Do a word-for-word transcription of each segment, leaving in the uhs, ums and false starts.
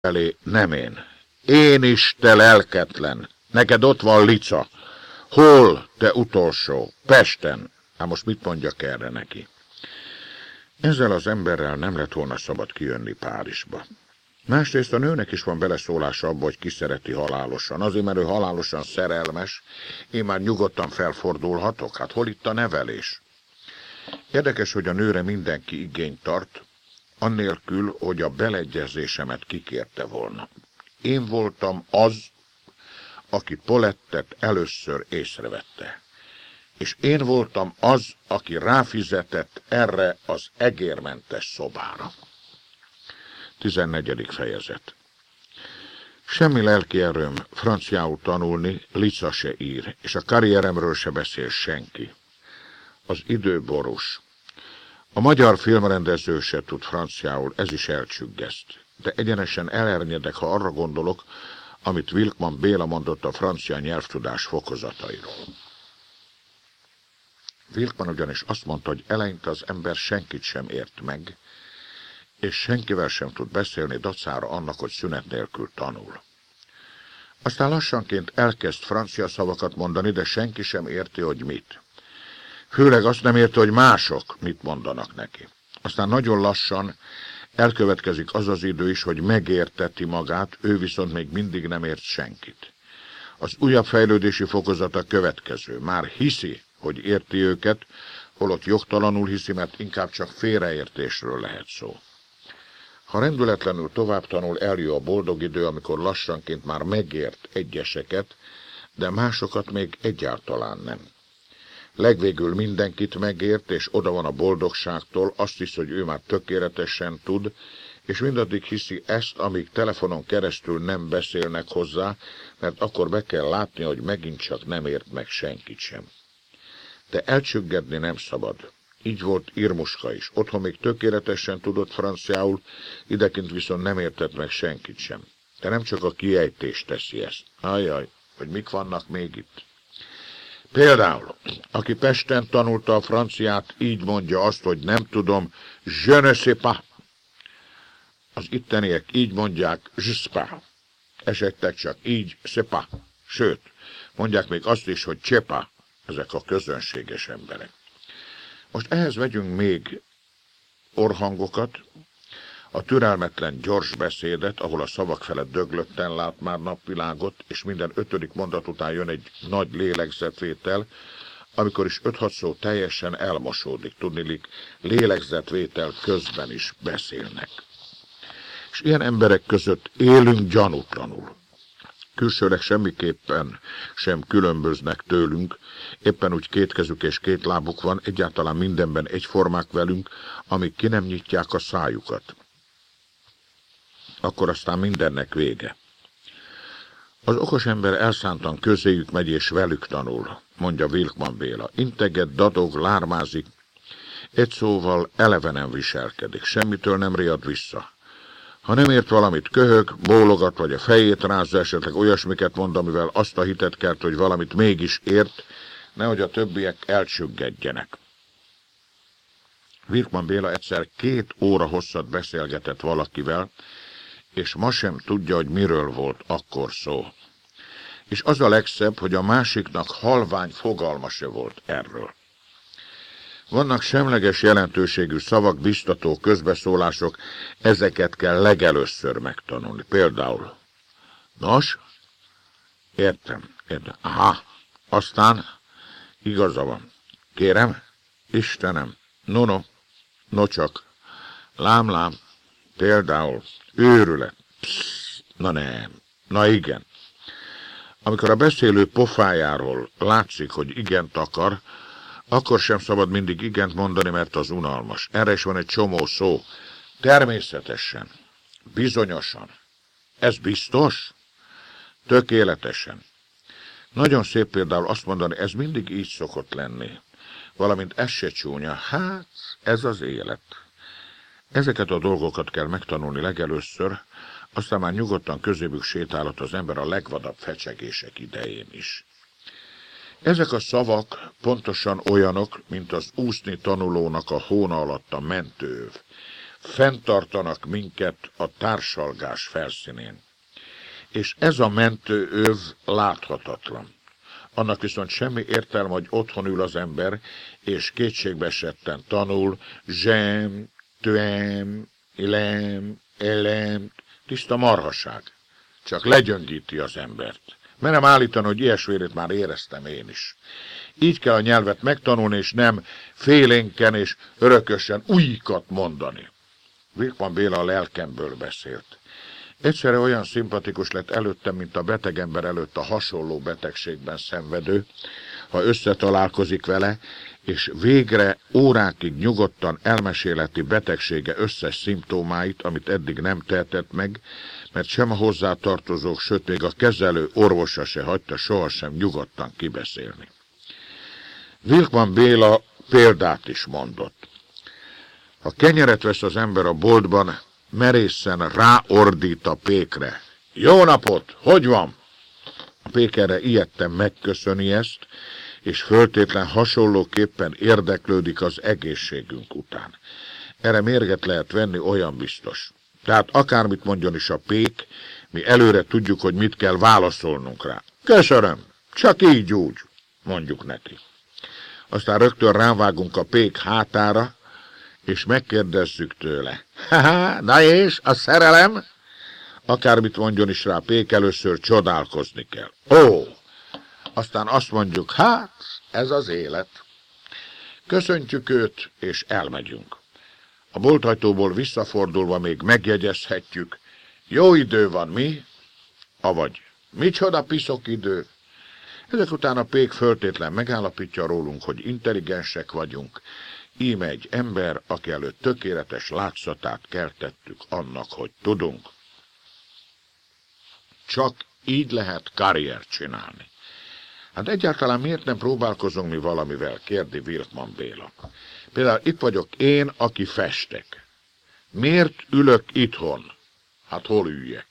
elé, nem én. Én is, te lelketlen. Neked ott van Lica. Hol, te utolsó? Pesten. Hát most mit mondjak erre neki? Ezzel az emberrel nem lett volna szabad kijönni Párizsba. Másrészt a nőnek is van beleszólása abba, hogy ki szereti halálosan. Azért, mert ő halálosan szerelmes, én már nyugodtan felfordulhatok. Hát hol itt a nevelés? Érdekes, hogy a nőre mindenki igényt tart, annélkül, hogy a beleegyezésemet kikérte volna. Én voltam az, aki Paulettet először észrevette. És én voltam az, aki ráfizetett erre az egérmentes szobára. tizennegyedik fejezet. Semmi lelki erőm franciául tanulni, Lica se ír, és a karrieremről se beszél senki. Az idő borús. A magyar filmrendező se tud franciául, ez is elcsüggeszt. De egyenesen elernyedek, ha arra gondolok, amit Wilkman Béla mondott a francia nyelvtudás fokozatairól. Wilkman ugyanis azt mondta, hogy eleinte az ember senkit sem ért meg, és senkivel sem tud beszélni dacára annak, hogy szünet nélkül tanul. Aztán lassanként elkezd francia szavakat mondani, de senki sem érti, hogy mit. Főleg azt nem érti, hogy mások mit mondanak neki. Aztán nagyon lassan elkövetkezik az az idő is, hogy megérteti magát, ő viszont még mindig nem ért senkit. Az újabb fejlődési fokozata következő. Már hiszi, hogy érti őket, holott jogtalanul hiszi, mert inkább csak félreértésről lehet szó. Ha rendületlenül tovább tanul, eljön a boldog idő, amikor lassanként már megért egyeseket, de másokat még egyáltalán nem. Legvégül mindenkit megért, és oda van a boldogságtól, azt hiszi, hogy ő már tökéletesen tud, és mindaddig hiszi ezt, amíg telefonon keresztül nem beszélnek hozzá, mert akkor be kell látni, hogy megint csak nem ért meg senkit sem. De elcsüggedni nem szabad. Így volt Irmuska is. Otthon még tökéletesen tudott franciául, idekint viszont nem értett meg senkit sem. De nem csak a kiejtés teszi ezt. Ajjaj, hogy mik vannak még itt. Például, aki Pesten tanulta a franciát, így mondja azt, hogy nem tudom, je ne sais pas. Az itteniek így mondják, je sais pas. Esetleg csak így, sais pas. Sőt, mondják még azt is, hogy csepa, ezek a közönséges emberek. Most ehhez vegyünk még orhangokat, a türelmetlen gyors beszédet, ahol a szavak felett döglötten lát már napvilágot, és minden ötödik mondat után jön egy nagy lélegzetvétel, amikor is öt-hat szó teljesen elmosódik, tudniillik, lélegzetvétel közben is beszélnek. És ilyen emberek között élünk gyanútlanul. Külsőleg semmiképpen sem különböznek tőlünk, éppen úgy két kezük és két lábuk van, egyáltalán mindenben egyformák velünk, amíg ki nem nyitják a szájukat. Akkor aztán mindennek vége. Az okos ember elszántan közéjük megy és velük tanul, mondja Wilkman Béla. Integet, dadog, lármázik, egy szóval elevenen viselkedik, semmitől nem riad vissza. Ha nem ért valamit, köhög, bólogat, vagy a fejét rázza, esetleg olyasmiket mond, amivel azt a hitet kelt, hogy valamit mégis ért, nehogy a többiek elcsüggedjenek. Wilkman Béla egyszer két óra hosszat beszélgetett valakivel, és ma sem tudja, hogy miről volt akkor szó. És az a legszebb, hogy a másiknak halvány fogalma se volt erről. Vannak semleges jelentőségű szavak, biztató közbeszólások, ezeket kell legelőször megtanulni. Például, nos, értem, értem, aha, aztán igaza van. Kérem, Istenem, no, no, no csak, lám, lám, például, őrület, psz, na nem, na igen. Amikor a beszélő pofájáról látszik, hogy igent akar, akkor sem szabad mindig igent mondani, mert az unalmas. Erre is van egy csomó szó. Természetesen, bizonyosan. Ez biztos? Tökéletesen. Nagyon szép például azt mondani, ez mindig így szokott lenni. Valamint ez se csúnya. Hát, ez az élet. Ezeket a dolgokat kell megtanulni legelőször, aztán már nyugodtan közébük sétálhat az ember a legvadabb fecsegések idején is. Ezek a szavak pontosan olyanok, mint az úszni tanulónak a hóna alatt a mentőöv. fenntartanak minket a társalgás felszínén. És ez a mentőöv láthatatlan. Annak viszont semmi értelme, hogy otthon ül az ember, és kétségbeesetten tanul, zsem, tőem, ilem, elem, tiszta marhaság. Csak legyöngíti az embert. Merem állítani, hogy ilyesmét már éreztem én is. Így kell a nyelvet megtanulni, és nem félénken és örökösen újkat mondani. Wilkman Béla a lelkemből beszélt. Egyszerre olyan szimpatikus lett előttem, mint a beteg ember előtt a hasonló betegségben szenvedő, ha összetalálkozik vele, és végre órákig nyugodtan elmeséleti betegsége összes szimptomáit, amit eddig nem tehetett meg, mert sem a hozzátartozók, sőt még a kezelő orvosa se hagyta sohasem nyugodtan kibeszélni. Wilkman Béla példát is mondott. Ha kenyeret vesz az ember a boltban, merészen ráordít a pékre. Jó napot! Hogy van? A pék erre ijedten megköszöni ezt, és föltétlen hasonlóképpen érdeklődik az egészségünk után. Erre mérget lehet venni, olyan biztos. Tehát akármit mondjon is a pék, mi előre tudjuk, hogy mit kell válaszolnunk rá. Köszönöm, csak így úgy, mondjuk neki. Aztán rögtön rávágunk a pék hátára, és megkérdezzük tőle. Haha, na és, a szerelem? Akármit mondjon is rá pék, először csodálkozni kell. Ó, aztán azt mondjuk, hát, ez az élet. Köszöntjük őt, és elmegyünk. A boltajtóból visszafordulva még megjegyezhetjük, jó idő van, mi? Avagy, micsoda piszok idő? Ezek után a pék föltétlen megállapítja rólunk, hogy intelligensek vagyunk, íme egy ember, aki előtt tökéletes látszatát keltettük annak, hogy tudunk. Csak így lehet karriert csinálni. Hát egyáltalán miért nem próbálkozunk mi valamivel, kérdi Wilkman Béla. Például itt vagyok én, aki festek. Miért ülök itthon? Hát hol üljek?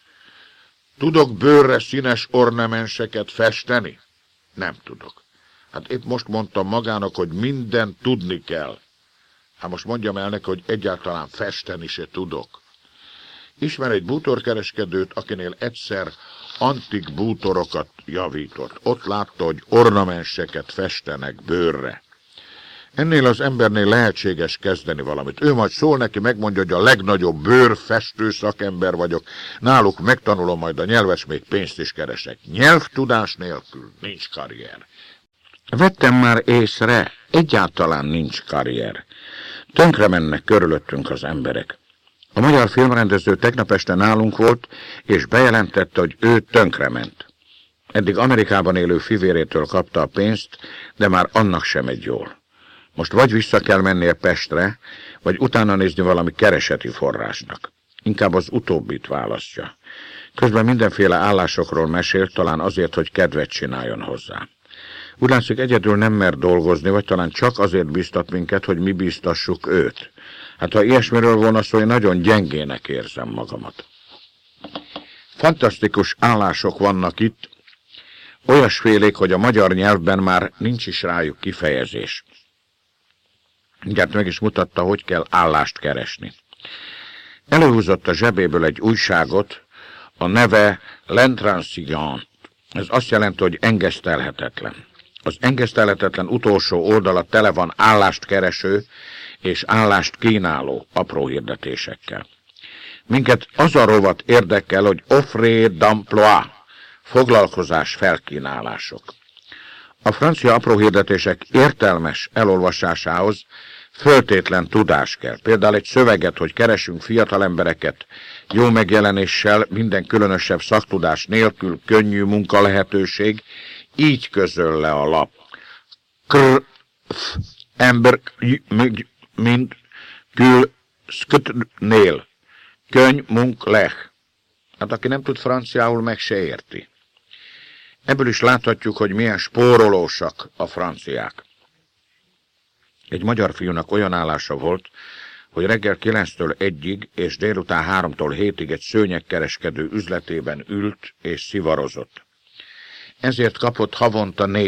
Tudok bőrre színes ornamenseket festeni? Nem tudok. Hát épp most mondtam magának, hogy mindent tudni kell. Hát most mondjam el neki, hogy egyáltalán festeni se tudok. Ismer egy bútorkereskedőt, akinél egyszer antik bútorokat javított. Ott látta, hogy ornamenseket festenek bőrre. Ennél az embernél lehetséges kezdeni valamit. Ő majd szól neki, megmondja, hogy a legnagyobb bőrfestő szakember vagyok. Náluk megtanulom majd a nyelves, még pénzt is keresek. Nyelvtudás nélkül nincs karrier. Vettem már észre, egyáltalán nincs karrier. Tönkre mennek körülöttünk az emberek. A magyar filmrendező tegnap este nálunk volt, és bejelentette, hogy ő tönkrement. Eddig Amerikában élő fivérétől kapta a pénzt, de már annak sem megy jól. Most vagy vissza kell mennie Pestre, vagy utána nézni valami kereseti forrásnak. Inkább az utóbbit választja. Közben mindenféle állásokról mesél, talán azért, hogy kedvet csináljon hozzá. Úgy látszik, egyedül nem mer dolgozni, vagy talán csak azért biztat minket, hogy mi biztassuk őt. Hát ha ilyesmiről volna szó, én nagyon gyengének érzem magamat. Fantasztikus állások vannak itt, olyasfélék, hogy a magyar nyelvben már nincs is rájuk kifejezés. Mindjárt meg is mutatta, hogy kell állást keresni. Előhúzott a zsebéből egy újságot, a neve L'Intransigeant. Ez azt jelenti, hogy engesztelhetetlen. Az engesztelhetetlen utolsó oldala tele van állást kereső és állást kínáló apró hirdetésekkel. Minket az a rovat érdekel, hogy offre d'emploi, foglalkozás felkínálások. A francia apró hirdetések értelmes elolvasásához föltétlen tudás kell. Például egy szöveget, hogy keresünk fiatalembereket jó megjelenéssel, minden különösebb szaktudás nélkül, könnyű munkalehetőség, így közöl le a lap. Kr, f, ember, mint kül, szkötnél. Könny, munk, leh. Hát aki nem tud franciául, meg se érti. Ebből is láthatjuk, hogy milyen spórolósak a franciák. Egy magyar fiúnak olyan állása volt, hogy reggel kilenctől egyig és délután háromtól hétig egy szőnyegkereskedő üzletében ült és szivarozott. Ezért kapott havonta négy